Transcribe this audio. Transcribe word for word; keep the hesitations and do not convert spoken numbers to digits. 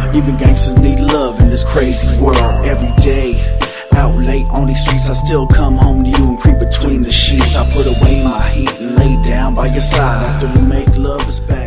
Even gangsters need love in this crazy world. Every day, out late on these streets, I still come home to you and creep between the sheets. I put away my heat and lay down by your side. After we make love, it's back